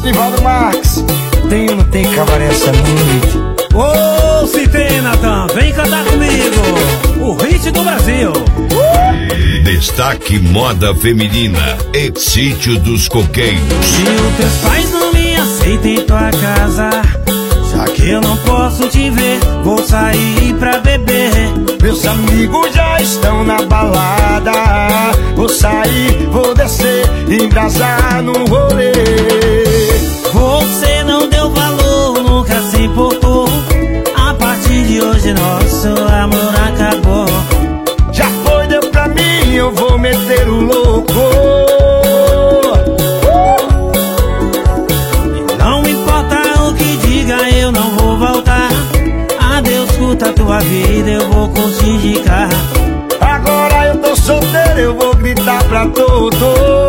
Nivaldo Marques, tem ou não tem cabaré essa noite? Ô, se tem, Natan, vem cantar comigo o hit do Brasil. Destaque moda feminina e Sítio dos Coqueiros. Se os teus pais não me aceitam em tua casa, já que eu não posso te ver, vou sair pra beber. Meus amigos já estão na balada, vou sair, vou descer, embrasar no rolê. Você não deu valor, nunca se importou. A partir de hoje nosso amor acabou. Já foi, deu pra mim, eu vou meter o louco. E não importa o que diga, eu não vou voltar. Adeus, curta a tua vida, eu vou curtir de cá. Agora eu tô solteiro, eu vou gritar pra todos.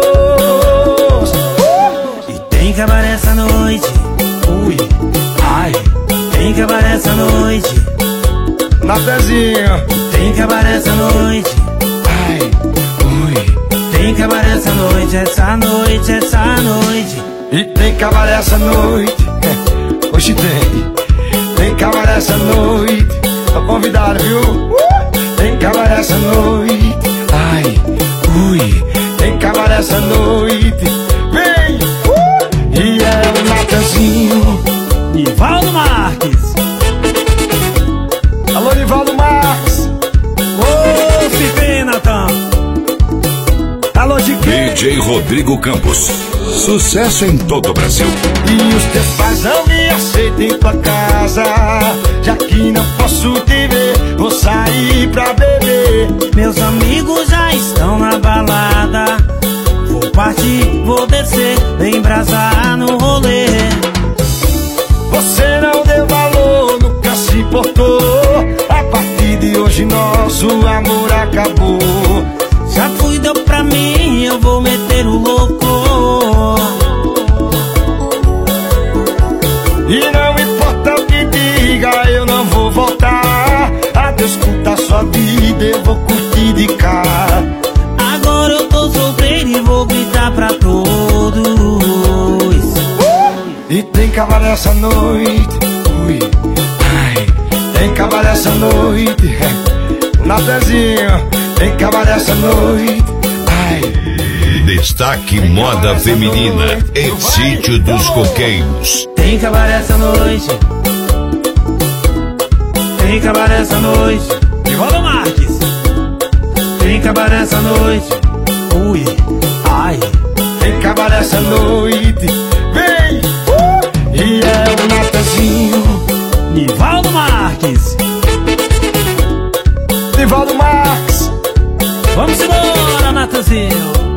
E tem cabaré essa noite, ui, ai. Tem cabaré essa noite, Natanzinho. tem cabaré essa noite, Ai, ui. tem cabaré essa noite, essa noite, essa noite. E tem cabaré essa noite. Hoje tem cabaré essa noite. Tô convidado, viu? Tem cabaré essa noite. Ai, ui. Tem cabaré essa noite. Vem! E é o Natanzinho. Nivaldo Marques. Alô, Nivaldo Marques. Ô, se tem, Natan. Alô, Chiquinho. DJ Rodrigo Campos. Sucesso em todo o Brasil. E os teus pais não me aceitam em tua casa, já que não posso te ver, vou sair pra beber. Meus amigos já estão na balada, vou partir, vou descer, vem embrasar no rolê. Você não deu valor, nunca se importou. A partir de hoje nosso amor acabou. Já fui, deu pra mim, eu vou meter o louco. E não importa o que diga, eu não vou voltar. Adeus, curta a sua vida, eu vou curtir de cá. Agora eu tô solteiro e vou gritar pra todos. E tem cabaré essa noite, ui, ai. Tem cabaré essa noite, Natanzinho. Tem cabaré essa noite, ai. Destaque moda feminina e Sítio dos Coqueiros. Tem cabaré essa noite, tem cabaré essa noite. Nivaldo Marques. Tem cabaré essa noite, ui, ai. Tem cabaré essa noite, vem! E é o Natanzinho. Nivaldo Marques. Nivaldo Marques. Vamos embora, Natanzinho.